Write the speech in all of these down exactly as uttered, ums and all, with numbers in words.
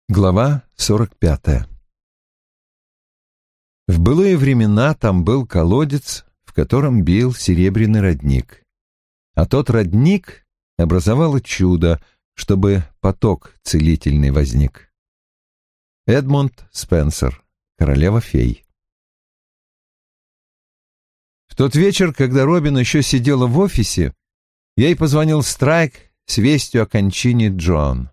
Глава сорок пятая. В былые времена там был колодец, в котором бил серебряный родник. А тот родник образовало чудо, чтобы поток целительный возник. Эдмунд Спенсер, «Королева-фей». В тот вечер, когда Робин еще сидела в офисе, ей позвонил Страйк с вестью о кончине Джоан.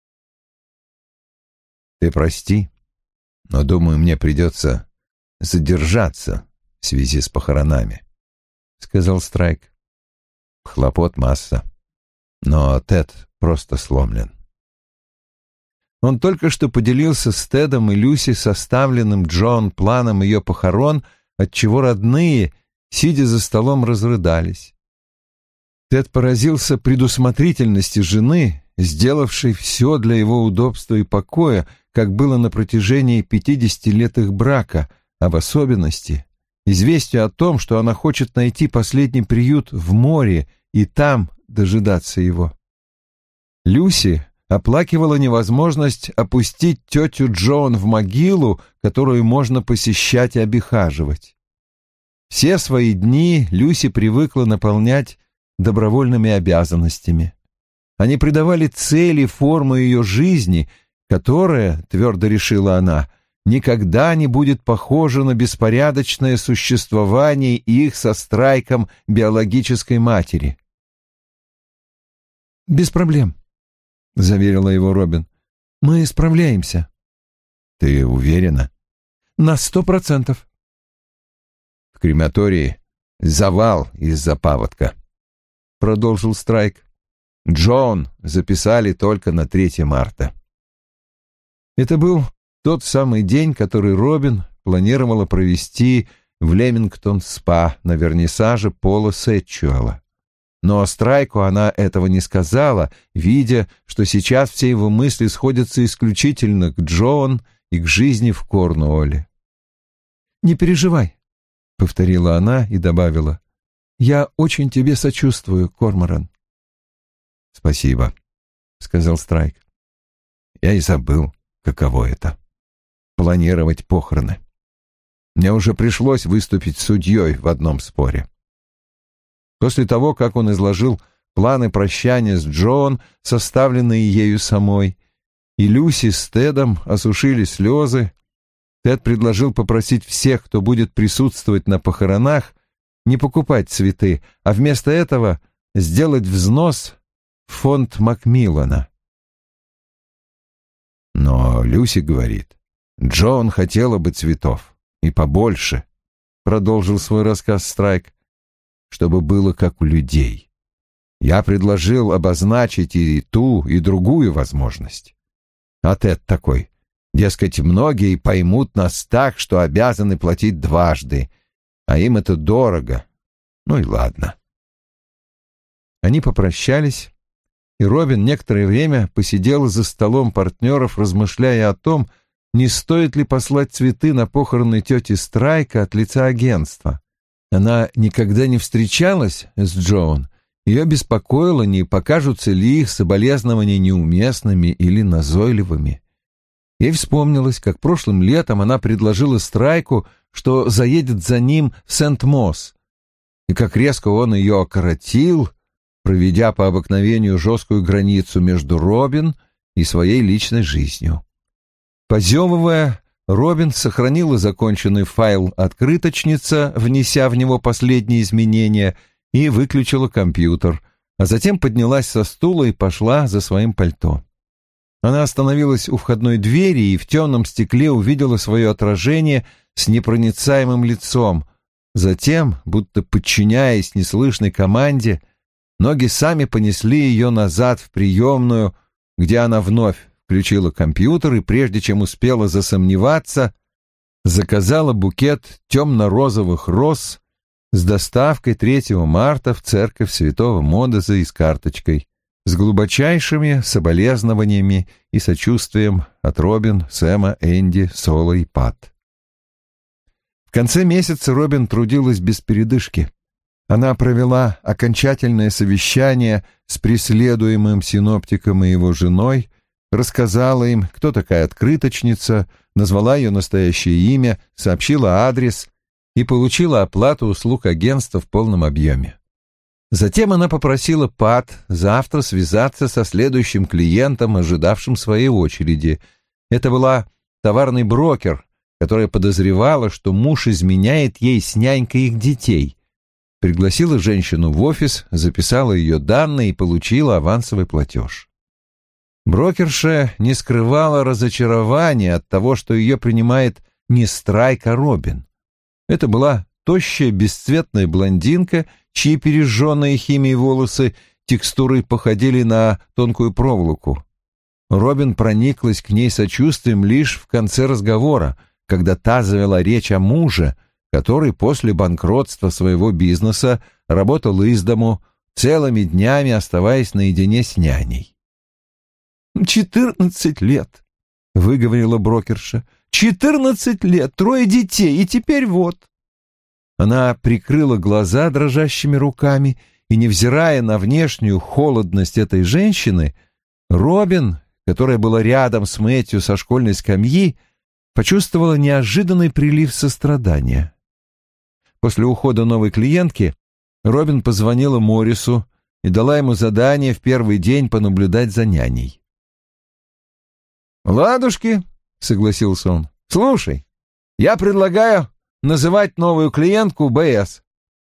«Ты прости, но, думаю, мне придется задержаться в связи с похоронами», — сказал Страйк. «Хлопот масса, но Тед просто сломлен». Он только что поделился с Тедом и Люси составленным Джоан планом ее похорон, отчего родные, сидя за столом, разрыдались. Тед поразился предусмотрительности жены, сделавшей все для его удобства и покоя, как было на протяжении пятидесяти лет их брака, а в особенности известию о том, что она хочет найти последний приют в море и там дожидаться его. Люси оплакивала невозможность опустить тетю Джоан в могилу, которую можно посещать и обихаживать. Все свои дни Люси привыкла наполнять добровольными обязанностями. Они придавали цели и форму ее жизни, которая, твердо решила она, никогда не будет похожа на беспорядочное существование их со Страйком биологической матери. «Без проблем», — заверила его Робин. «Мы справляемся». «Ты уверена?» «На сто процентов». «В крематории завал из-за паводка», — продолжил Страйк. «Джоан записали только на третье марта». Это был тот самый день, который Робин планировала провести в Лемингтон-спа на вернисаже Пола Сетчуэла. Но Страйку она этого не сказала, видя, что сейчас все его мысли сходятся исключительно к Джоан и к жизни в Корнуолле. «Не переживай», — повторила она и добавила, — «я очень тебе сочувствую, Корморан». «Спасибо», — сказал Страйк. «Я и забыл, каково это — планировать похороны. Мне уже пришлось выступить судьей в одном споре». После того, как он изложил планы прощания с Джоан, составленные ею самой, и Люси с Тедом осушили слезы, Тед предложил попросить всех, кто будет присутствовать на похоронах, не покупать цветы, а вместо этого сделать взнос в фонд Макмиллана. «Но Люси говорит, Джоан хотела бы цветов, и побольше», — продолжил свой рассказ Страйк, «чтобы было как у людей. Я предложил обозначить и ту, и другую возможность. А Тед такой, дескать, многие поймут нас так, что обязаны платить дважды, а им это дорого. Ну и ладно». Они попрощались, и Робин некоторое время посидела за столом партнеров, размышляя о том, не стоит ли послать цветы на похороны тети Страйка от лица агентства. Она никогда не встречалась с Джоан, ее беспокоило, не покажутся ли их соболезнования неуместными или назойливыми. Ей вспомнилось, как прошлым летом она предложила Страйку, что заедет за ним в Сент-Мосс, и как резко он ее окоротил, проведя по обыкновению жесткую границу между Робин и своей личной жизнью. Позевывая, Робин сохранила законченный файл «Открыточница», внеся в него последние изменения, и выключила компьютер, а затем поднялась со стула и пошла за своим пальто. Она остановилась у входной двери и в темном стекле увидела свое отражение с непроницаемым лицом. Затем, будто подчиняясь неслышной команде, ноги сами понесли ее назад в приемную, где она вновь включила компьютер и, прежде чем успела засомневаться, заказала букет темно-розовых роз с доставкой третьего марта в церковь святого Модеза и с карточкой, с глубочайшими соболезнованиями и сочувствием от Робин, Сэма, Энди, Соло и Пат. В конце месяца Робин трудилась без передышки. Она провела окончательное совещание с преследуемым синоптиком и его женой, рассказала им, кто такая открыточница, назвала ее настоящее имя, сообщила адрес и получила оплату услуг агентства в полном объеме. Затем она попросила Пат завтра связаться со следующим клиентом, ожидавшим своей очереди. Это была товарный брокер, которая подозревала, что муж изменяет ей с нянькой их детей. Пригласила женщину в офис, записала ее данные и получила авансовый платеж. Брокерша не скрывала разочарования от того, что ее принимает не Страйк, а Робин. Это была тощая, бесцветная блондинка, чьи пережженные химией волосы текстурой походили на тонкую проволоку. Робин прониклась к ней сочувствием лишь в конце разговора, когда та завела речь о муже, который после банкротства своего бизнеса работал из дому, целыми днями оставаясь наедине с няней. «Четырнадцать лет», — выговорила брокерша, — «четырнадцать лет, трое детей, и теперь вот». Она прикрыла глаза дрожащими руками, и, невзирая на внешнюю холодность этой женщины, Робин, которая была рядом с Мэтью со школьной скамьи, почувствовала неожиданный прилив сострадания. После ухода новой клиентки Робин позвонила Моррису и дала ему задание в первый день понаблюдать за няней. «Ладушки», — согласился он, — «слушай, я предлагаю называть новую клиентку БС».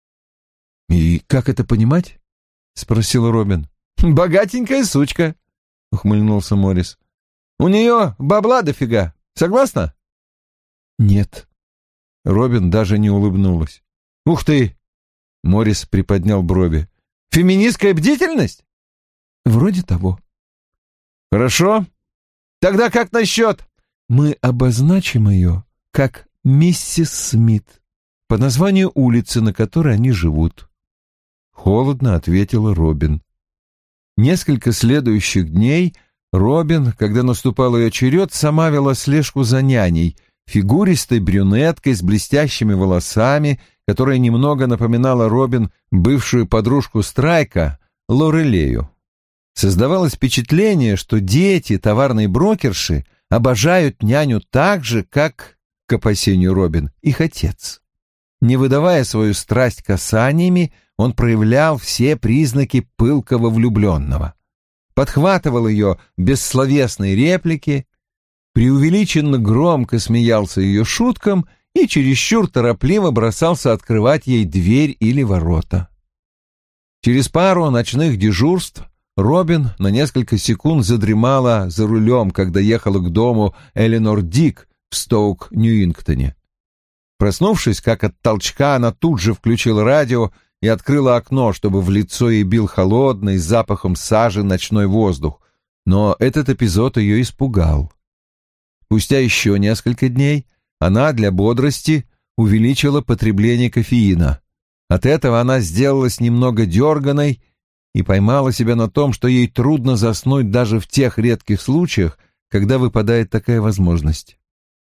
«И как это понимать?» — спросил Робин. «Богатенькая сучка», — ухмыльнулся Моррис. «У нее бабла дофига. Согласна?» «Нет». Робин даже не улыбнулась. «Ух ты!» — Моррис приподнял брови. «Феминистская бдительность?» «Вроде того». «Хорошо. Тогда как насчет...» «Мы обозначим ее как миссис Смит по названию улицы, на которой они живут», — холодно ответила Робин. Несколько следующих дней Робин, когда наступал ее черед, сама вела слежку за няней, фигуристой брюнеткой с блестящими волосами, которая немного напоминала Робин бывшую подружку Страйка, Лорелею. Создавалось впечатление, что дети товарной брокерши обожают няню так же, как, к опасению Робин, их отец. Не выдавая свою страсть касаниями, он проявлял все признаки пылкого влюбленного. Подхватывал ее бессловесные реплики, преувеличенно громко смеялся ее шуткам и чересчур торопливо бросался открывать ей дверь или ворота. Через пару ночных дежурств Робин на несколько секунд задремала за рулем, когда ехала к дому Эленор Дик в Стоук-Ньюингтоне. Проснувшись, как от толчка, она тут же включила радио и открыла окно, чтобы в лицо ей бил холодный, с запахом сажи ночной воздух, но этот эпизод ее испугал. Спустя еще несколько дней она для бодрости увеличила потребление кофеина. От этого она сделалась немного дерганой и поймала себя на том, что ей трудно заснуть даже в тех редких случаях, когда выпадает такая возможность.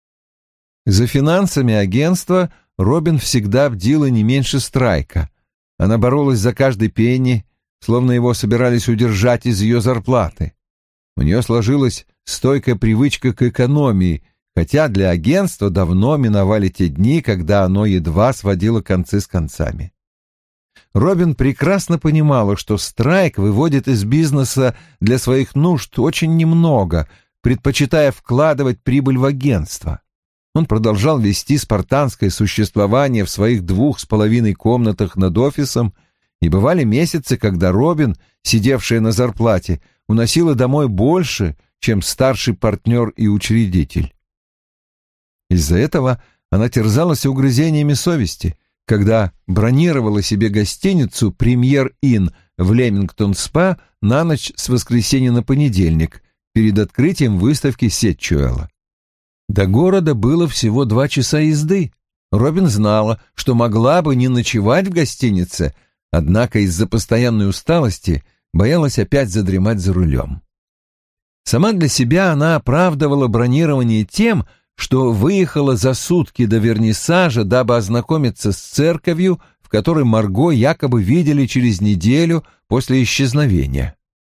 За финансами агентства Робин всегда бдила не меньше Страйка. Она боролась за каждый пенни, словно его собирались удержать из ее зарплаты. У нее сложилась стойкая привычка к экономии, хотя для агентства давно миновали те дни, когда оно едва сводило концы с концами. Робин прекрасно понимала, что Страйк выводит из бизнеса для своих нужд очень немного, предпочитая вкладывать прибыль в агентство. Он продолжал вести спартанское существование в своих двух с половиной комнатах над офисом, и бывали месяцы, когда Робин, сидевшая на зарплате, уносила домой больше, чем старший партнер и учредитель. Из-за этого она терзалась угрызениями совести, когда бронировала себе гостиницу «Премьер-Инн» в Лемингтон-Спа на ночь с воскресенья на понедельник перед открытием выставки Сетчуэлла. До города было всего два часа езды. Робин знала, что могла бы не ночевать в гостинице, однако из-за постоянной усталости боялась опять задремать за рулем. Сама для себя она оправдывала бронирование тем, что выехала за сутки до вернисажа, дабы ознакомиться с церковью, в которой Марго якобы видели через неделю после исчезновения.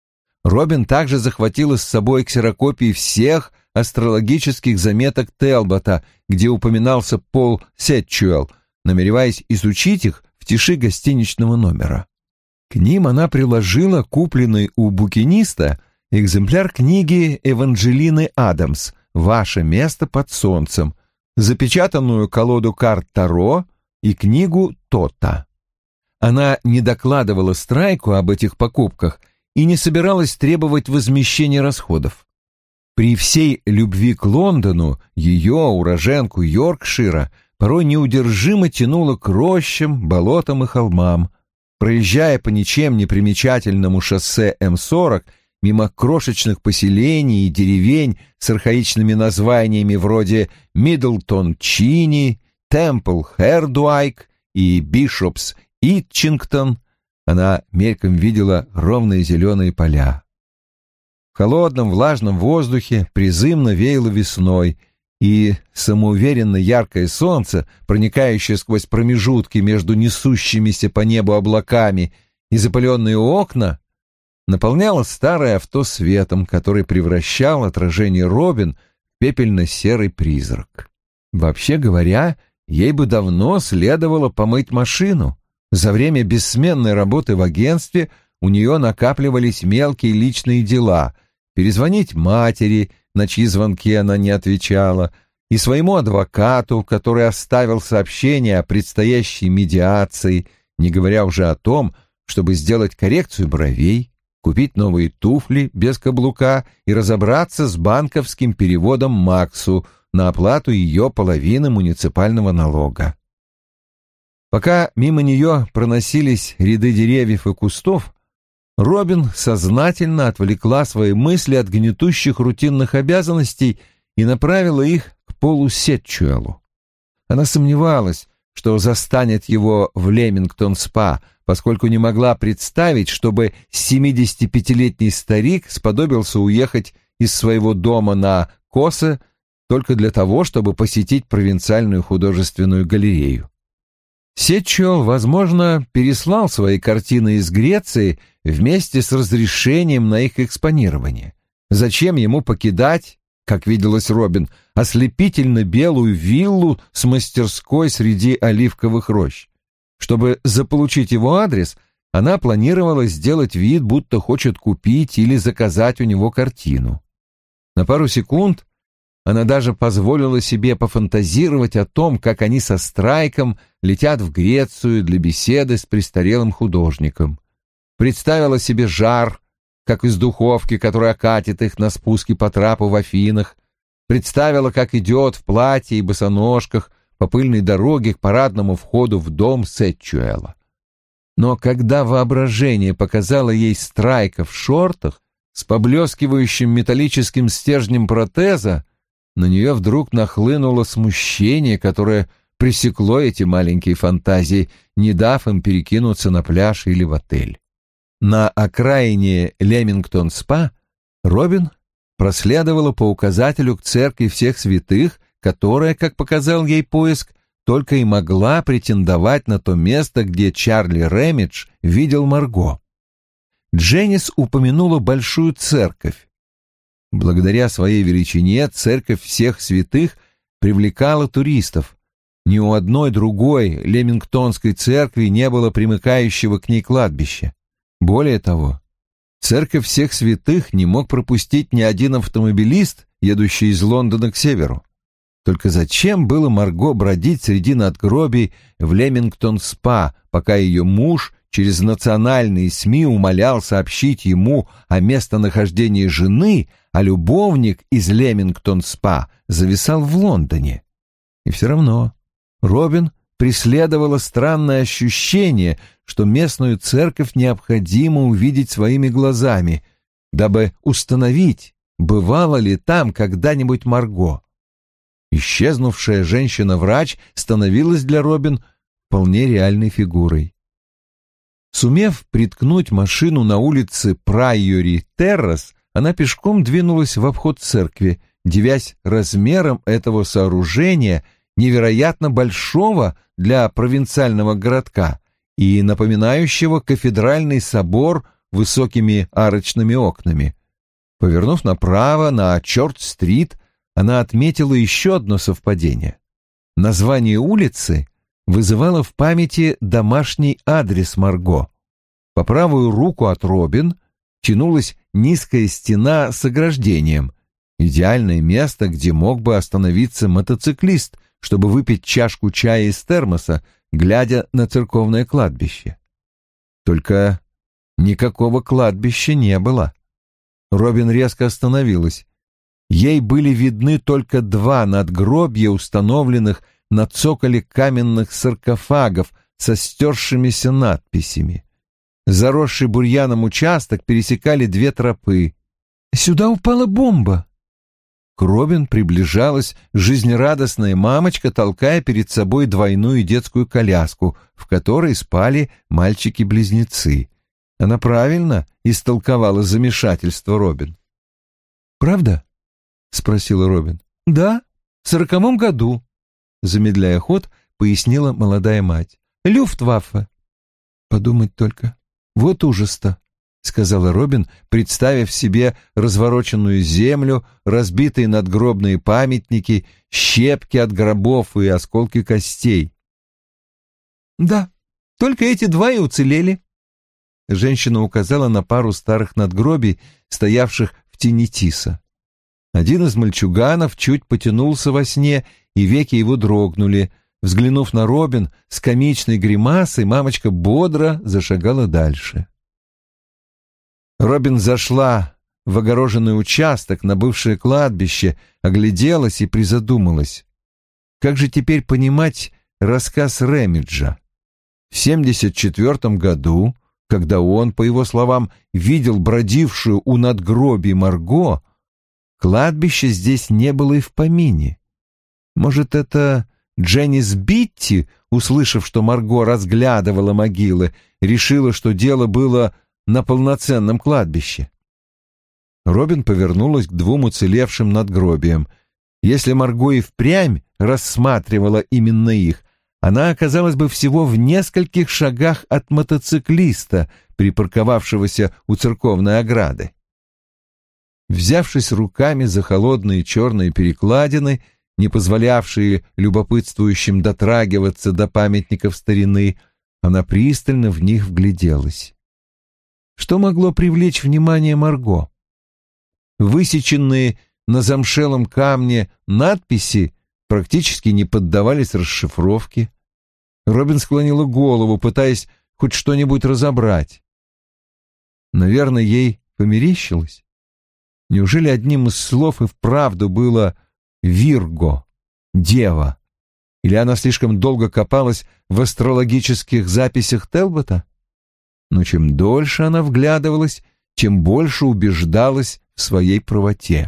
Робин также захватила с собой ксерокопии всех астрологических заметок Телбота, где упоминался Пол Сетчуэлл, намереваясь изучить их в тиши гостиничного номера. К ним она приложила купленный у букиниста экземпляр книги Эванжелины Адамс «Ваше место под солнцем», запечатанную колоду карт Таро и книгу Тота. Она не докладывала Страйку об этих покупках и не собиралась требовать возмещения расходов. При всей любви к Лондону ее, уроженку Йоркшира, порой неудержимо тянуло к рощам, болотам и холмам. Проезжая по ничем не примечательному шоссе Эм сорок, мимо крошечных поселений и деревень с архаичными названиями вроде Миддлтон-Чини, Темпл-Хердуайк и Бишопс-Итчингтон, она мельком видела ровные зеленые поля. В холодном влажном воздухе призывно веяло весной, и самоуверенно яркое солнце, проникающее сквозь промежутки между несущимися по небу облаками и запыленные окна, наполняло старое авто светом, который превращал отражение Робин в пепельно-серый призрак. Вообще говоря, ей бы давно следовало помыть машину. За время бессменной работы в агентстве у нее накапливались мелкие личные дела: перезвонить матери, на чьи звонки она не отвечала, и своему адвокату, который оставил сообщение о предстоящей медиации, не говоря уже о том, чтобы сделать коррекцию бровей, купить новые туфли без каблука и разобраться с банковским переводом Максу на оплату ее половины муниципального налога. Пока мимо нее проносились ряды деревьев и кустов, Робин сознательно отвлекла свои мысли от гнетущих рутинных обязанностей и направила их к Полу Сетчуэллу. Она сомневалась, что застанет его в Лемингтон-спа, поскольку не могла представить, чтобы семидесятипятилетний старик сподобился уехать из своего дома на Косе только для того, чтобы посетить провинциальную художественную галерею. Сетчуэлл, возможно, переслал свои картины из Греции вместе с разрешением на их экспонирование. Зачем ему покидать, как виделось Робин, ослепительно белую виллу с мастерской среди оливковых рощ? Чтобы заполучить его адрес, она планировала сделать вид, будто хочет купить или заказать у него картину. На пару секунд она даже позволила себе пофантазировать о том, как они со Страйком летят в Грецию для беседы с престарелым художником. Представила себе жар, как из духовки, которая катит их на спуске по трапу в Афинах. Представила, как идет в платье и босоножках по пыльной дороге к парадному входу в дом Сетчуэлла. Но когда воображение показало ей Страйка в шортах с поблескивающим металлическим стержнем протеза, на нее вдруг нахлынуло смущение, которое пресекло эти маленькие фантазии, не дав им перекинуться на пляж или в отель. На окраине Лемингтон-спа Робин проследовала по указателю к церкви всех святых, которая, как показал ей поиск, только и могла претендовать на то место, где Чарли Рэмидж видел Марго. Дженнис упомянула большую церковь. Благодаря своей величине церковь всех святых привлекала туристов. Ни у одной другой лемингтонской церкви не было примыкающего к ней кладбища. Более того, церковь всех святых не мог пропустить ни один автомобилист, едущий из Лондона к северу. Только зачем было Марго бродить среди надгробий в Лемингтон-спа, пока ее муж через национальные СМИ умолял сообщить ему о местонахождении жены, а любовник из Лемингтон-спа зависал в Лондоне? И все равно Робин преследовало странное ощущение, что местную церковь необходимо увидеть своими глазами, дабы установить, бывала ли там когда-нибудь Марго. Исчезнувшая женщина-врач становилась для Робин вполне реальной фигурой. Сумев приткнуть машину на улице Прайори-Террас, она пешком двинулась в обход церкви, дивясь размером этого сооружения, невероятно большого для провинциального городка и напоминающего кафедральный собор высокими арочными окнами. Повернув направо на Чёрч-стрит, она отметила еще одно совпадение. Название улицы вызывало в памяти домашний адрес Марго. По правую руку от Робин тянулась низкая стена с ограждением, идеальное место, где мог бы остановиться мотоциклист, чтобы выпить чашку чая из термоса, глядя на церковное кладбище. Только никакого кладбища не было. Робин резко остановилась. Ей были видны только два надгробья, установленных на цоколе каменных саркофагов со стершимися надписями. Заросший бурьяном участок пересекали две тропы. «Сюда упала бомба!» К Робин приближалась жизнерадостная мамочка, толкая перед собой двойную детскую коляску, в которой спали мальчики-близнецы. Она правильно истолковала замешательство Робин. «Правда?» — спросила Робин. «Да, в сороковом году», — замедляя ход, пояснила молодая мать. «Люфтваффе». «Подумать только. Вот ужас-то», — сказала Робин, представив себе развороченную землю, разбитые надгробные памятники, щепки от гробов и осколки костей. «Да, только эти два и уцелели». Женщина указала на пару старых надгробий, стоявших в тени тиса. Один из мальчуганов чуть потянулся во сне, и веки его дрогнули. Взглянув на Робин с комичной гримасой, мамочка бодро зашагала дальше. Робин зашла в огороженный участок на бывшее кладбище, огляделась и призадумалась. Как же теперь понимать рассказ Рэмиджа? В семьдесят четвертом году, когда он, по его словам, видел бродившую у надгробий Марго, кладбища здесь не было и в помине. Может, это Дженнис Битти, услышав, что Марго разглядывала могилы, решила, что дело было на полноценном кладбище? Робин повернулась к двум уцелевшим надгробиям. Если Марго и впрямь рассматривала именно их, она оказалась бы всего в нескольких шагах от мотоциклиста, припарковавшегося у церковной ограды. Взявшись руками за холодные черные перекладины, не позволявшие любопытствующим дотрагиваться до памятников старины, она пристально в них вгляделась. Что могло привлечь внимание Марго? Высеченные на замшелом камне надписи практически не поддавались расшифровке. Робин склонила голову, пытаясь хоть что-нибудь разобрать. Наверное, ей померещилось. Неужели одним из слов и вправду было «Вирго», «Дева»? Или она слишком долго копалась в астрологических записях Телбота? Но чем дольше она вглядывалась, тем больше убеждалась в своей правоте.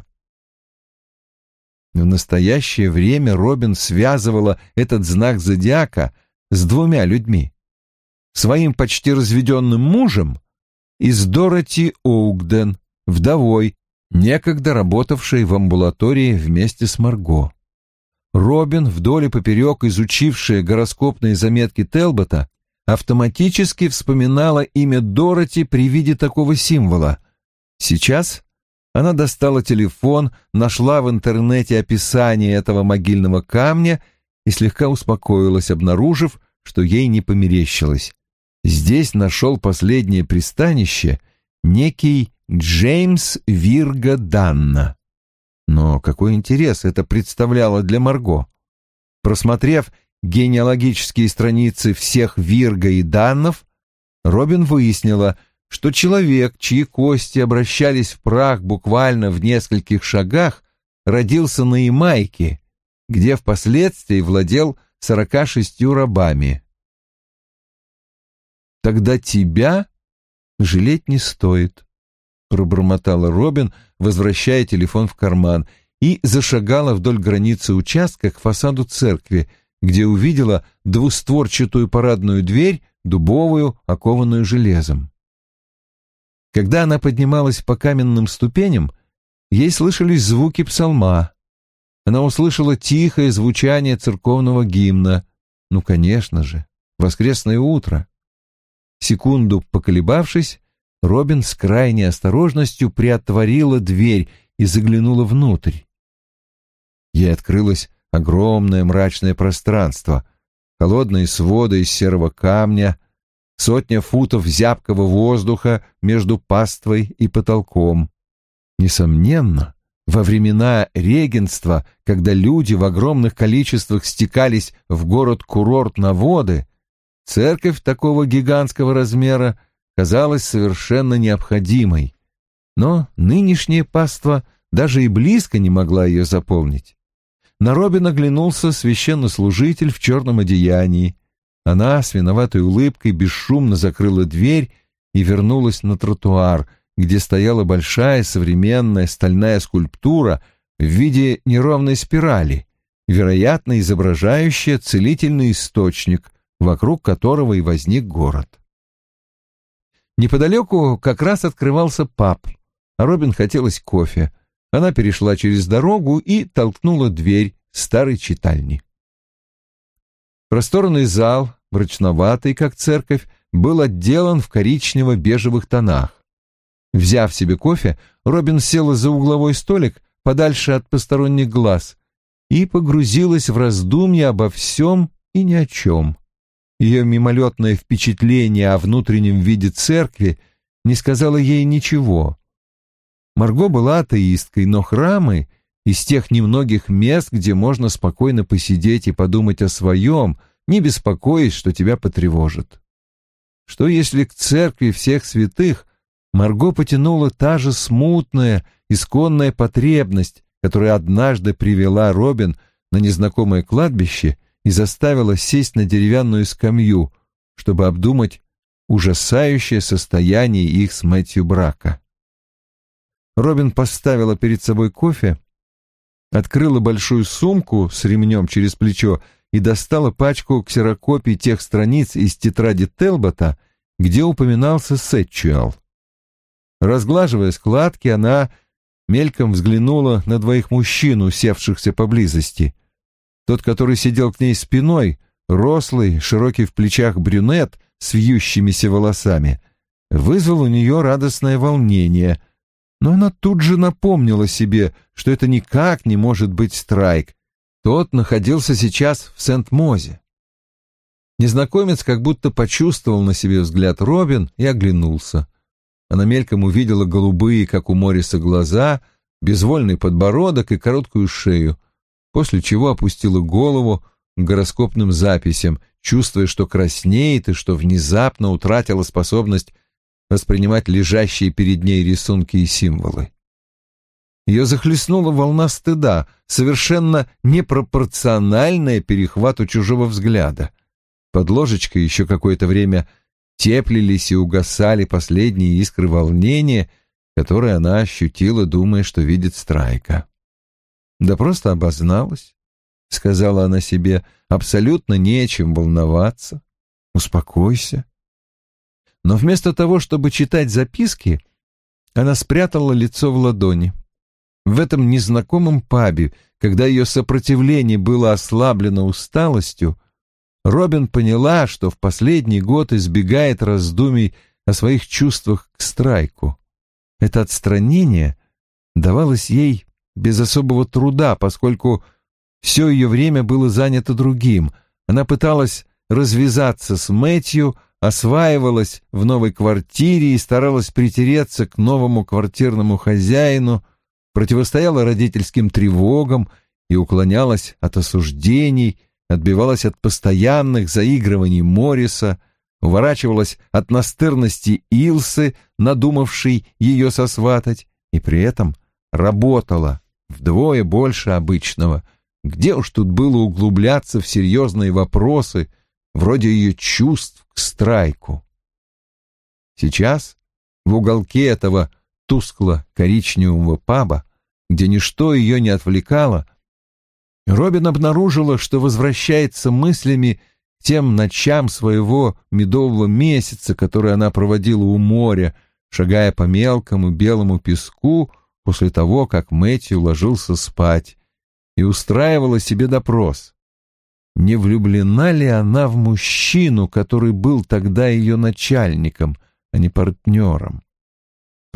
В настоящее время Робин связывала этот знак зодиака с двумя людьми: своим почти разведенным мужем и с Дороти Оугден, вдовой, некогда работавшей в амбулатории вместе с Марго. Робин, вдоль и поперек изучившая гороскопные заметки Телбота, автоматически вспоминала имя Дороти при виде такого символа. Сейчас она достала телефон, нашла в интернете описание этого могильного камня и слегка успокоилась, обнаружив, что ей не померещилось. Здесь нашел последнее пристанище некий Джеймс Вирго Данна. Но какой интерес это представляло для Марго? Просмотрев генеалогические страницы всех Вирго и Даннов, Робин выяснила, что человек, чьи кости обращались в прах буквально в нескольких шагах, родился на Ямайке, где впоследствии владел сорока шестью рабами. «Тогда тебя жалеть не стоит», — пробормотала Робин, возвращая телефон в карман, и зашагала вдоль границы участка к фасаду церкви, где увидела двустворчатую парадную дверь, дубовую, окованную железом. Когда она поднималась по каменным ступеням, ей слышались звуки псалма. Она услышала тихое звучание церковного гимна. Ну, конечно же, воскресное утро. Секунду поколебавшись, Робин с крайней осторожностью приотворила дверь и заглянула внутрь. Ей открылось огромное мрачное пространство, холодные своды из серого камня, сотня футов зябкого воздуха между паствой и потолком. Несомненно, во времена регентства, когда люди в огромных количествах стекались в город-курорт на воды, церковь такого гигантского размера казалась совершенно необходимой. Но нынешняя паства даже и близко не могла ее заполнить. На Робин оглянулся священнослужитель в черном одеянии. Она с виноватой улыбкой бесшумно закрыла дверь и вернулась на тротуар, где стояла большая современная стальная скульптура в виде неровной спирали, вероятно, изображающая целительный источник, вокруг которого и возник город. Неподалеку как раз открывался паб, а Робин хотелось кофе. Она перешла через дорогу и толкнула дверь старой читальни. Просторный зал, мрачноватый, как церковь, был отделан в коричнево-бежевых тонах. Взяв себе кофе, Робин села за угловой столик подальше от посторонних глаз и погрузилась в раздумья обо всем и ни о чем. Ее мимолетное впечатление о внутреннем виде церкви не сказало ей ничего. Марго была атеисткой, но храмы из тех немногих мест, где можно спокойно посидеть и подумать о своем, не беспокоясь, что тебя потревожит. Что если к церкви всех святых Марго потянула та же смутная, исконная потребность, которая однажды привела Робин на незнакомое кладбище и заставила сесть на деревянную скамью, чтобы обдумать ужасающее состояние их с Мэтью брака. Робин поставила перед собой кофе, открыла большую сумку с ремнем через плечо и достала пачку ксерокопий тех страниц из тетради Телбота, где упоминался Сэтчуэлл. Разглаживая складки, она мельком взглянула на двоих мужчин, усевшихся поблизости. Тот, который сидел к ней спиной, рослый, широкий в плечах брюнет с вьющимися волосами, вызвал у нее радостное волнение, но она тут же напомнила себе, что это никак не может быть Страйк. Тот находился сейчас в Сент-Мозе. Незнакомец как будто почувствовал на себе взгляд Робин и оглянулся. Она мельком увидела голубые, как у Морриса, глаза, безвольный подбородок и короткую шею, после чего опустила голову к гороскопным записям, чувствуя, что краснеет и что внезапно утратила способность воспринимать лежащие перед ней рисунки и символы. Ее захлестнула волна стыда, совершенно непропорциональная перехвату чужого взгляда. Под ложечкой еще какое-то время теплились и угасали последние искры волнения, которые она ощутила, думая, что видит Страйка. «Да просто обозналась», — сказала она себе, — «абсолютно не о чем волноваться. Успокойся». Но вместо того, чтобы читать записки, она спрятала лицо в ладони. В этом незнакомом пабе, когда ее сопротивление было ослаблено усталостью, Робин поняла, что в последний год избегает раздумий о своих чувствах к Страйку. Это отстранение давалось ей без особого труда, поскольку все ее время было занято другим. Она пыталась развязаться с Мэтью, осваивалась в новой квартире и старалась притереться к новому квартирному хозяину, противостояла родительским тревогам и уклонялась от осуждений, отбивалась от постоянных заигрываний Морриса, уворачивалась от настырности Илсы, надумавшей ее сосватать, и при этом работала вдвое больше обычного. Где уж тут было углубляться в серьезные вопросы, вроде ее чувств к Страйку. Сейчас в уголке этого тускло-коричневого паба, где ничто ее не отвлекало, Робин обнаружила, что возвращается мыслями к тем ночам своего медового месяца, которые она проводила у моря, шагая по мелкому белому песку после того, как Мэтью ложился спать, и устраивала себе допрос. Не влюблена ли она в мужчину, который был тогда ее начальником, а не партнером?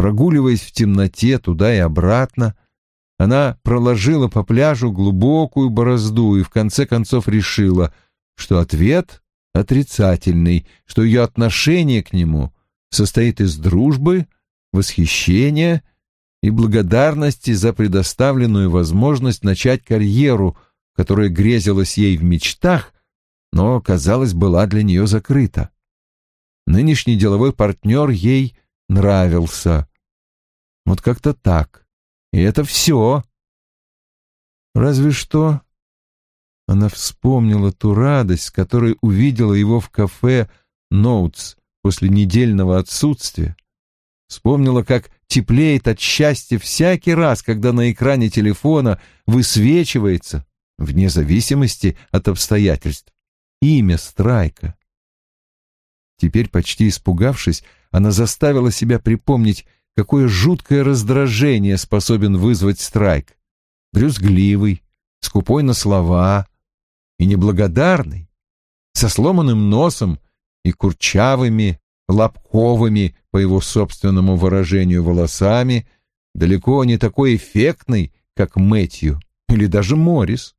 Прогуливаясь в темноте туда и обратно, она проложила по пляжу глубокую борозду и в конце концов решила, что ответ отрицательный, что ее отношение к нему состоит из дружбы, восхищения и благодарности за предоставленную возможность начать карьеру, которая грезилась ей в мечтах, но, казалось, была для нее закрыта. Нынешний деловой партнер ей нравился. Вот как-то так. И это все. Разве что она вспомнила ту радость, с которой увидела его в кафе «Ноутс» после недельного отсутствия. Вспомнила, как теплеет от счастья всякий раз, когда на экране телефона высвечивается, вне зависимости от обстоятельств, имя Страйка. Теперь, почти испугавшись, она заставила себя припомнить, какое жуткое раздражение способен вызвать Страйк. Брюзгливый, скупой на слова и неблагодарный, со сломанным носом и курчавыми, лобковыми, по его собственному выражению, волосами, далеко не такой эффектный, как Мэтью или даже Моррис.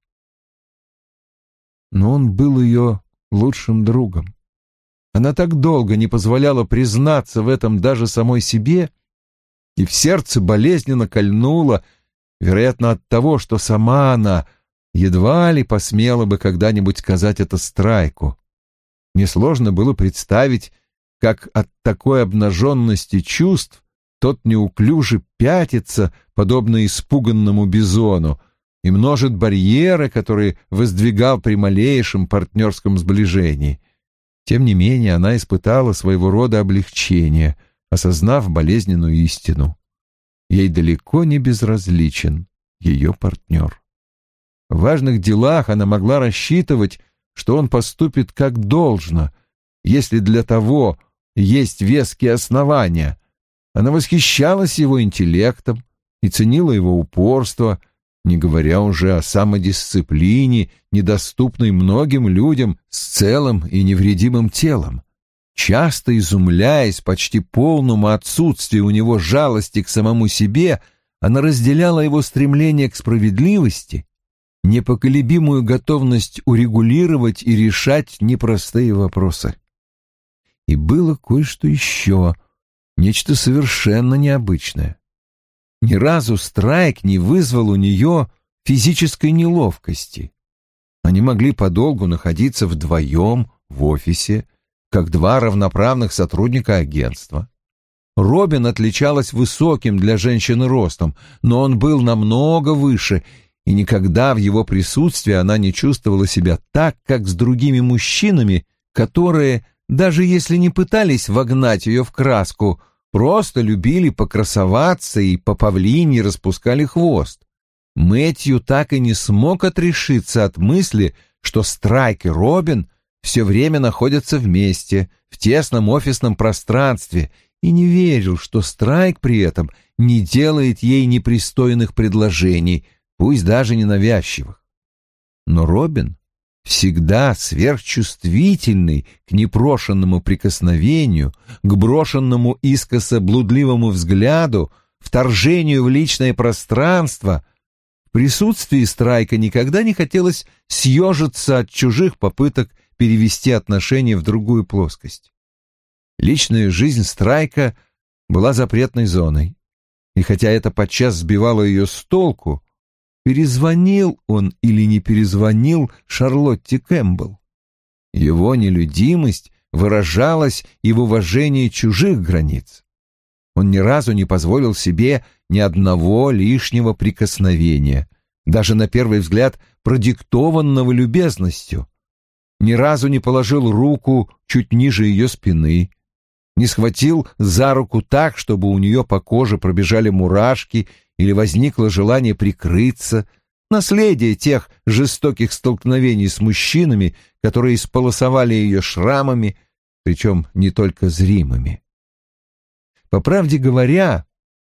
Но он был ее лучшим другом. Она так долго не позволяла признаться в этом даже самой себе, и в сердце болезненно кольнуло, вероятно, от того, что сама она едва ли посмела бы когда-нибудь сказать это Страйку. Несложно было представить, как от такой обнаженности чувств тот неуклюже пятится, подобно испуганному бизону, и множит барьеры, которые воздвигал при малейшем партнерском сближении. Тем не менее, она испытала своего рода облегчение, осознав болезненную истину. Ей далеко не безразличен ее партнер. В важных делах она могла рассчитывать, что он поступит как должно, если для того есть веские основания. Она восхищалась его интеллектом и ценила его упорство, не говоря уже о самодисциплине, недоступной многим людям с целым и невредимым телом. Часто изумляясь почти полному отсутствию у него жалости к самому себе, она разделяла его стремление к справедливости, непоколебимую готовность урегулировать и решать непростые вопросы. И было кое-что еще, нечто совершенно необычное. Ни разу Страйк не вызвал у нее физической неловкости. Они могли подолгу находиться вдвоем в офисе, как два равноправных сотрудника агентства. Робин отличалась высоким для женщины ростом, но он был намного выше, и никогда в его присутствии она не чувствовала себя так, как с другими мужчинами, которые, даже если не пытались вогнать ее в краску, просто любили покрасоваться и по павлиньи распускали хвост. Мэтью так и не смог отрешиться от мысли, что Страйк и Робин все время находятся вместе, в тесном офисном пространстве, и не верил, что Страйк при этом не делает ей непристойных предложений, пусть даже ненавязчивых. Но Робин, всегда сверхчувствительный к непрошенному прикосновению, к брошенному искоса блудливому взгляду, вторжению в личное пространство, в присутствии Страйка никогда не хотелось съежиться от чужих попыток перевести отношения в другую плоскость. Личная жизнь Страйка была запретной зоной, и хотя это подчас сбивало ее с толку, перезвонил он или не перезвонил Шарлотте Кэмпбелл. Его нелюдимость выражалась и в уважении чужих границ. Он ни разу не позволил себе ни одного лишнего прикосновения, даже на первый взгляд продиктованного любезностью. Ни разу не положил руку чуть ниже ее спины, не схватил за руку так, чтобы у нее по коже пробежали мурашки или возникло желание прикрыться, наследие тех жестоких столкновений с мужчинами, которые исполосовали ее шрамами, причем не только зримыми. По правде говоря,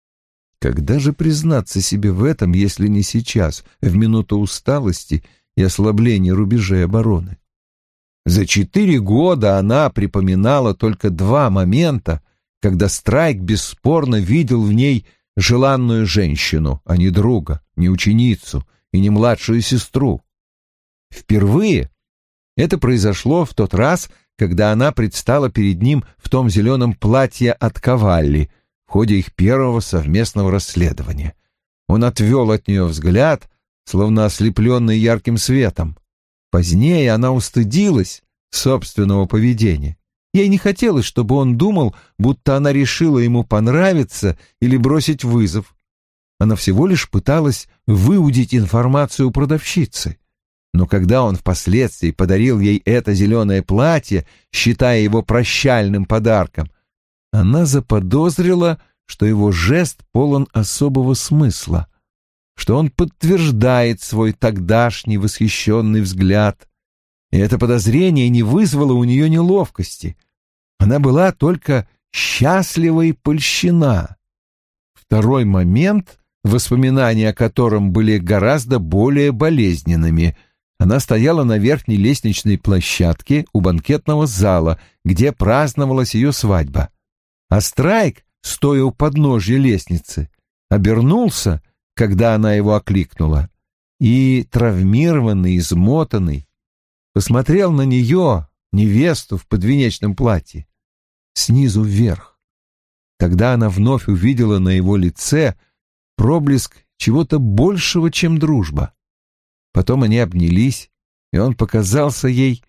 когда же признаться себе в этом, если не сейчас, в минуту усталости и ослабления рубежей обороны? За четыре года она припоминала только два момента, когда Страйк бесспорно видел в ней желанную женщину, а не друга, не ученицу и не младшую сестру. Впервые это произошло в тот раз, когда она предстала перед ним в том зеленом платье от Кавалли в ходе их первого совместного расследования. Он отвел от нее взгляд, словно ослепленный ярким светом. Позднее она устыдилась собственного поведения. Ей не хотелось, чтобы он думал, будто она решила ему понравиться или бросить вызов. Она всего лишь пыталась выудить информацию у продавщицы. Но когда он впоследствии подарил ей это зеленое платье, считая его прощальным подарком, она заподозрила, что его жест полон особого смысла, что он подтверждает свой тогдашний восхищенный взгляд. И это подозрение не вызвало у нее неловкости. Она была только счастлива и польщена. Второй момент, воспоминания о котором были гораздо более болезненными. Она стояла на верхней лестничной площадке у банкетного зала, где праздновалась ее свадьба. А Страйк, стоя у подножья лестницы, обернулся, когда она его окликнула, и, травмированный, измотанный, посмотрел на нее, невесту в подвенечном платье, снизу вверх. Тогда она вновь увидела на его лице проблеск чего-то большего, чем дружба. Потом они обнялись, и он показался ей...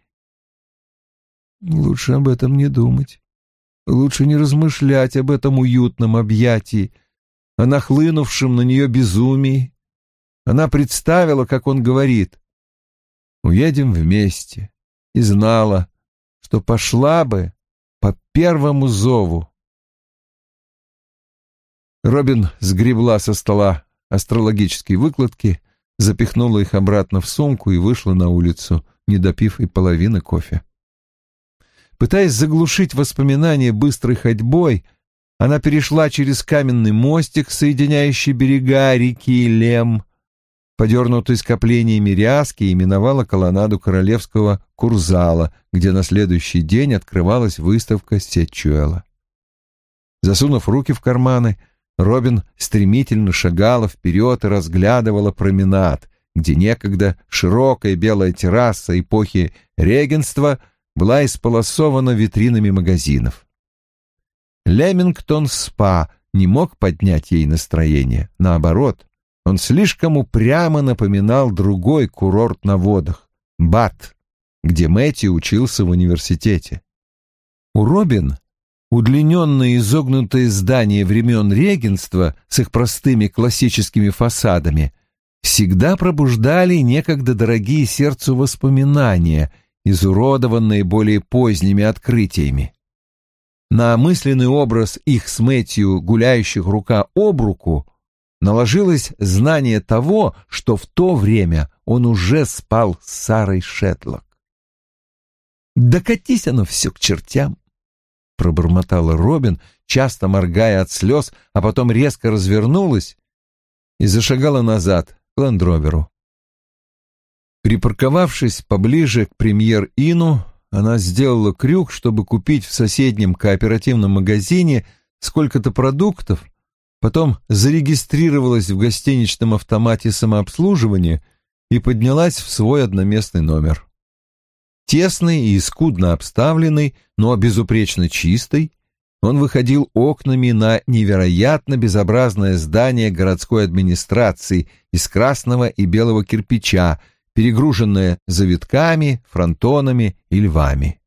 Лучше об этом не думать. Лучше не размышлять об этом уютном объятии, о нахлынувшем на нее безумии. Она представила, как он говорит: «Уедем вместе», и знала, что пошла бы по первому зову. Робин сгребла со стола астрологические выкладки, запихнула их обратно в сумку и вышла на улицу, не допив и половины кофе. Пытаясь заглушить воспоминания быстрой ходьбой, она перешла через каменный мостик, соединяющий берега реки Лем, подернутый скоплениями ряски, и миновала колоннаду королевского курзала, где на следующий день открывалась выставка Сетчуэла. Засунув руки в карманы, Робин стремительно шагала вперед и разглядывала променад, где некогда широкая белая терраса эпохи регенства была исполосована витринами магазинов. Лемингтон-спа не мог поднять ей настроение. Наоборот, он слишком упрямо напоминал другой курорт на водах — Бат, где Мэтью учился в университете. У Робин удлиненные изогнутые здания времен регенства с их простыми классическими фасадами всегда пробуждали некогда дорогие сердцу воспоминания, изуродованные более поздними открытиями. На мысленный образ их с Мэтью, гуляющих рука об руку, наложилось знание того, что в то время он уже спал с Сарой Шетлок. «Да катись оно все к чертям!» — пробормотала Робин, часто моргая от слез, а потом резко развернулась и зашагала назад к Лендроверу. Припарковавшись поближе к Премьер-Инну, она сделала крюк, чтобы купить в соседнем кооперативном магазине сколько-то продуктов, потом зарегистрировалась в гостиничном автомате самообслуживания и поднялась в свой одноместный номер. Тесный и скудно обставленный, но безупречно чистый, он выходил окнами на невероятно безобразное здание городской администрации из красного и белого кирпича, перегруженное завитками, фронтонами и львами.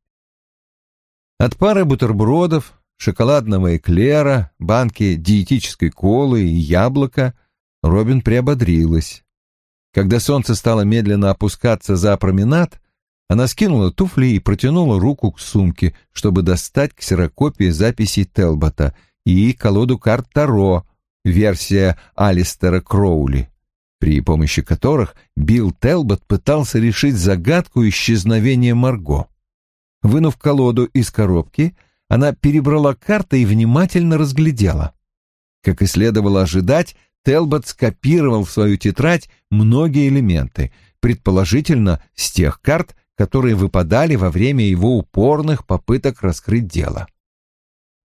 От пары бутербродов, шоколадного эклера, банки диетической колы и яблока Робин приободрилась. Когда солнце стало медленно опускаться за променад, она скинула туфли и протянула руку к сумке, чтобы достать ксерокопии записей Телбота и колоду карт Таро, версия Алистера Кроули, при помощи которых Билл Телбот пытался решить загадку исчезновения Марго. Вынув колоду из коробки, она перебрала карты и внимательно разглядела. Как и следовало ожидать, Телбот скопировал в свою тетрадь многие элементы, предположительно с тех карт, которые выпадали во время его упорных попыток раскрыть дело.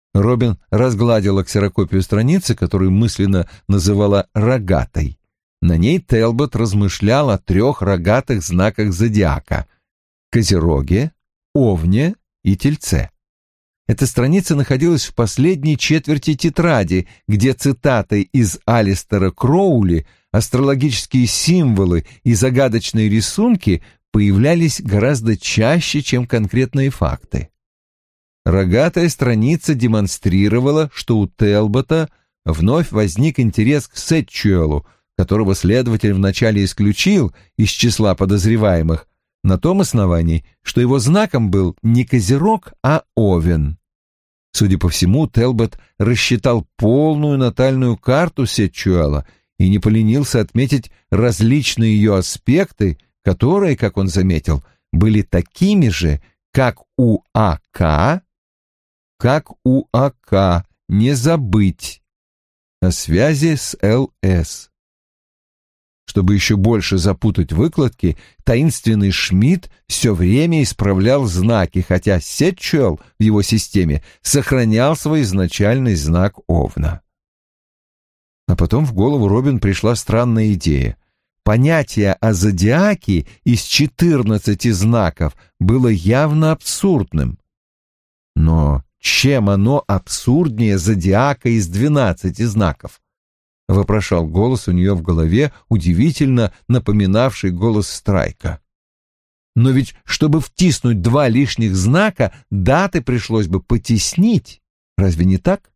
Робин разгладила ксерокопию страницы, которую мысленно называла «рогатой». На ней Телбот размышлял о трех рогатых знаках зодиака — Козероге, Овне и Тельце. Эта страница находилась в последней четверти тетради, где цитаты из Алистера Кроули, астрологические символы и загадочные рисунки появлялись гораздо чаще, чем конкретные факты. Рогатая страница демонстрировала, что у Телбота вновь возник интерес к Сетчуэлу, которого следователь вначале исключил из числа подозреваемых, на том основании, что его знаком был не Козерог, а Овен. Судя по всему, Телбот рассчитал полную натальную карту Сетчуэла и не поленился отметить различные ее аспекты, которые, как он заметил, были такими же, как у АК, как у АК, не забыть, о связи с ЛС. Чтобы еще больше запутать выкладки, таинственный Шмидт все время исправлял знаки, хотя Сетчуэл в его системе сохранял свой изначальный знак Овна. А потом в голову Робин пришла странная идея. Понятие о зодиаке из четырнадцати знаков было явно абсурдным. Но чем оно абсурднее зодиака из двенадцати знаков? Вопрошал голос у нее в голове, удивительно напоминавший голос Страйка. Но ведь, чтобы втиснуть два лишних знака, даты пришлось бы потеснить. Разве не так?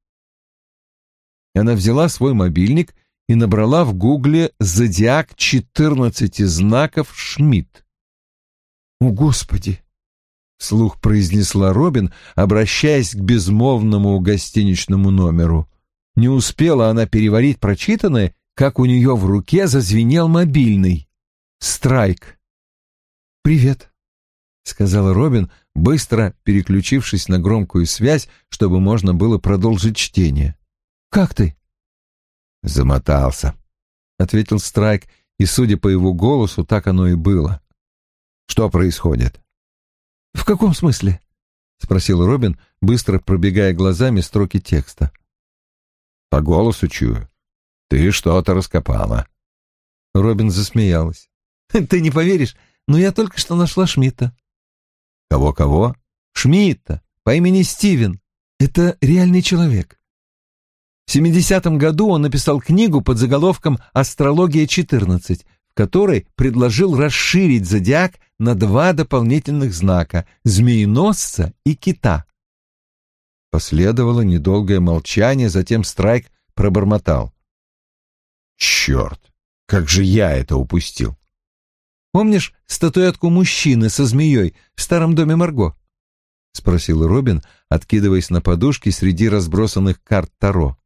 Она взяла свой мобильник и набрала в гугле «Зодиак четырнадцати знаков Шмидт». «О, Господи!» — вслух произнесла Робин, обращаясь к безмолвному гостиничному номеру. Не успела она переварить прочитанное, как у нее в руке зазвенел мобильный. Страйк. «Привет», — сказала Робин, быстро переключившись на громкую связь, чтобы можно было продолжить чтение. «Как ты?» «Замотался», — ответил Страйк, и, судя по его голосу, так оно и было. «Что происходит?» «В каком смысле?» — спросил Робин, быстро пробегая глазами строки текста. «По голосу чую. Ты что-то раскопала». Робин засмеялась. «Ты не поверишь, но я только что нашла Шмидта». «Кого-кого?» «Шмидта, по имени Стивен. Это реальный человек. В семидесятом году он написал книгу под заголовком «Астрология четырнадцать», в которой предложил расширить зодиак на два дополнительных знака — змееносца и кита. Последовало недолгое молчание, затем Страйк пробормотал. «Черт, как же я это упустил!» «Помнишь статуэтку мужчины со змеей в старом доме Марго?» — спросил Робин, откидываясь на подушке среди разбросанных карт Таро.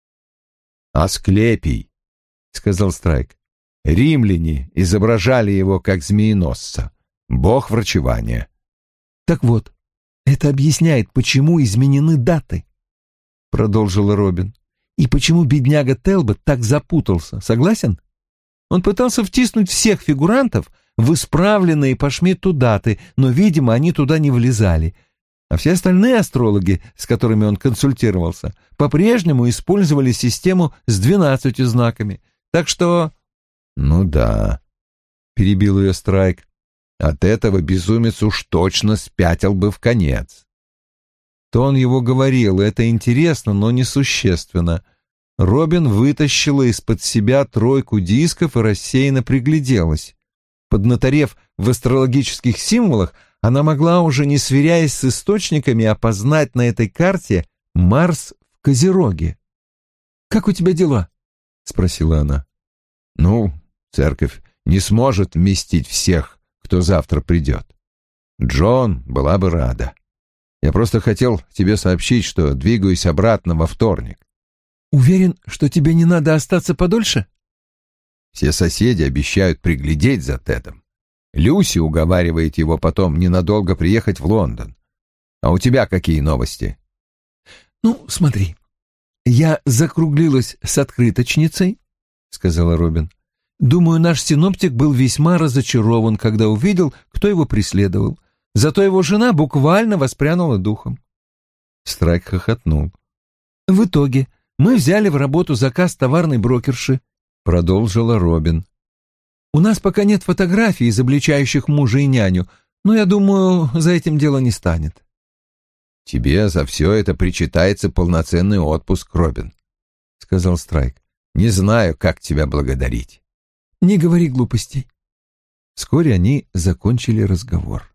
«Асклепий», — сказал Страйк. «Римляне изображали его как змееносца, бог врачевания». «Так вот, это объясняет, почему изменены даты», — продолжила Робин. «И почему бедняга Телбот так запутался. Согласен? Он пытался втиснуть всех фигурантов в исправленные по Шмидту даты, но, видимо, они туда не влезали. А все остальные астрологи, с которыми он консультировался, по-прежнему использовали систему с двенадцатью знаками. Так что...» «Ну да», — перебил ее Страйк. «От этого безумец уж точно спятил бы в конец». Тон его говорил, это интересно, но несущественно. Робин вытащила из-под себя тройку дисков и рассеянно пригляделась. Поднаторев в астрологических символах, она могла, уже не сверяясь с источниками, опознать на этой карте Марс в Козероге. «Как у тебя дела?» — спросила она. «Ну, церковь не сможет вместить всех, кто завтра придет. Джон была бы рада. Я просто хотел тебе сообщить, что двигаюсь обратно во вторник». «Уверен, что тебе не надо остаться подольше?» «Все соседи обещают приглядеть за Тедом. Люси уговаривает его потом ненадолго приехать в Лондон. А у тебя какие новости?» «Ну, смотри, я закруглилась с открыточницей», — сказала Робин. «Думаю, наш синоптик был весьма разочарован, когда увидел, кто его преследовал. Зато его жена буквально воспрянула духом». Страйк хохотнул. В итоге мы взяли в работу заказ товарной брокерши, продолжила Робин. У нас пока нет фотографий, изобличающих мужа и няню, но я думаю, за этим дело не станет. Тебе за все это причитается полноценный отпуск, Робин, сказал Страйк. Не знаю, как тебя благодарить. Не говори глупостей. Вскоре они закончили разговор.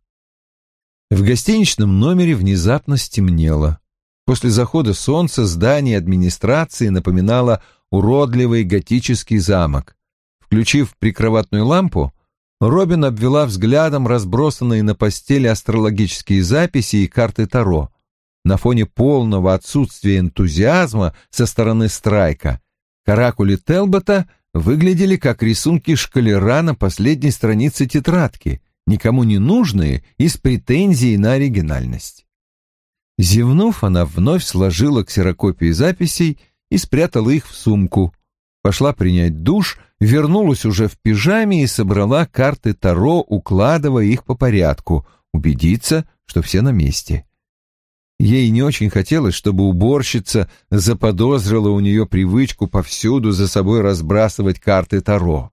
В гостиничном номере внезапно стемнело. После захода солнца здание администрации напоминало уродливый готический замок. Включив прикроватную лампу, Робин обвела взглядом разбросанные на постели астрологические записи и карты Таро. На фоне полного отсутствия энтузиазма со стороны Страйка каракули Телбота выглядели как рисунки школяра на последней странице тетрадки, никому не нужные и с претензией на оригинальность. Зевнув, она вновь сложила ксерокопии записей и спрятала их в сумку. Пошла принять душ, вернулась уже в пижаме и собрала карты Таро, укладывая их по порядку, убедиться, что все на месте. Ей не очень хотелось, чтобы уборщица заподозрила у нее привычку повсюду за собой разбрасывать карты Таро.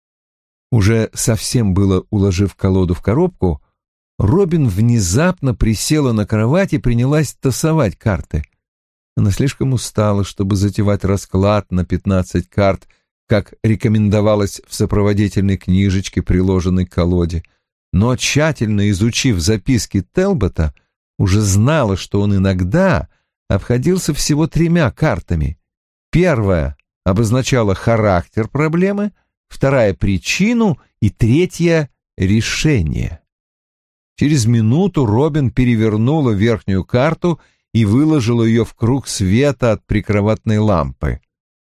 Уже совсем было уложив колоду в коробку, Робин внезапно присела на кровать и принялась тасовать карты. Она слишком устала, чтобы затевать расклад на пятнадцать карт, как рекомендовалось в сопроводительной книжечке, приложенной к колоде, но, тщательно изучив записки Телбота, уже знала, что он иногда обходился всего тремя картами. Первая обозначала характер проблемы, вторая — причину и третья — решение. Через минуту Робин перевернула верхнюю карту и выложила ее в круг света от прикроватной лампы.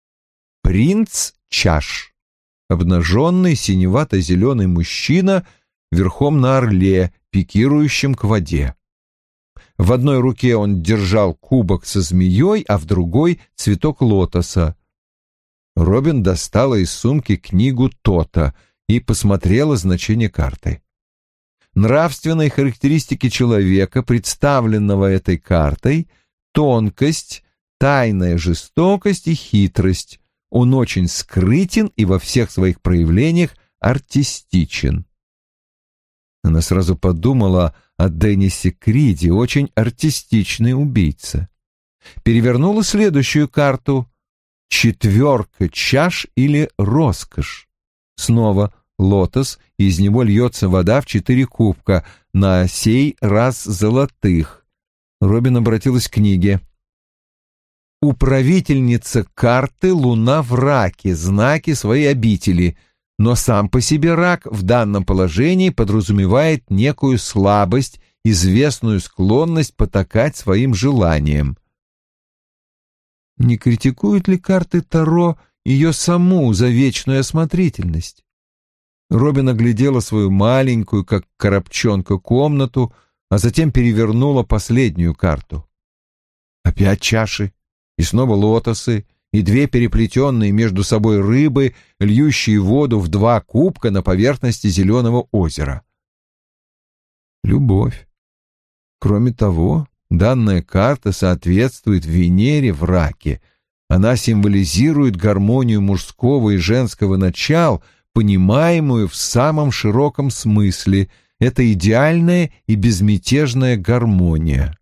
Принц чаш. Обнаженный синевато-зеленый мужчина верхом на орле, пикирующем к воде. В одной руке он держал кубок со змеей, а в другой — цветок лотоса. Робин достала из сумки книгу Тота и посмотрела значение карты. Нравственные характеристики человека, представленного этой картой, тонкость, тайная жестокость и хитрость. Он очень скрытен и во всех своих проявлениях артистичен. Она сразу подумала о Деннисе Криде, очень артистичный убийца. Перевернула следующую карту. Четверка чаш или роскошь. Снова лотос, и из него льется вода в четыре кубка, на сей раз золотых. Робин обратилась к книге. Управительница карты — луна в раке, знаки своей обители, но сам по себе рак в данном положении подразумевает некую слабость, известную склонность потакать своим желаниям. Не критикуют ли карты Таро ее саму за вечную осмотрительность? Робин оглядела свою маленькую, как коробчонка, комнату, а затем перевернула последнюю карту. Опять чаши, и снова лотосы, и две переплетенные между собой рыбы, льющие воду в два кубка на поверхности зеленого озера. Любовь. Кроме того, данная карта соответствует Венере в раке. Она символизирует гармонию мужского и женского начал, понимаемую в самом широком смысле. Это идеальная и безмятежная гармония.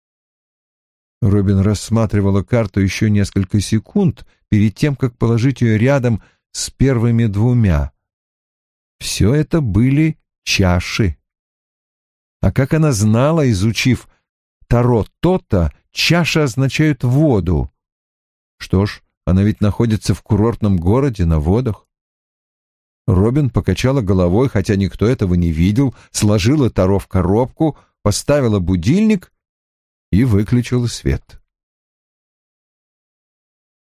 Робин рассматривала карту еще несколько секунд перед тем, как положить ее рядом с первыми двумя. Все это были чаши. А как она знала, изучив Таро Тота, чаши означают воду. Что ж, она ведь находится в курортном городе на водах. Робин покачала головой, хотя никто этого не видел, сложила Таро в коробку, поставила будильник и выключила свет.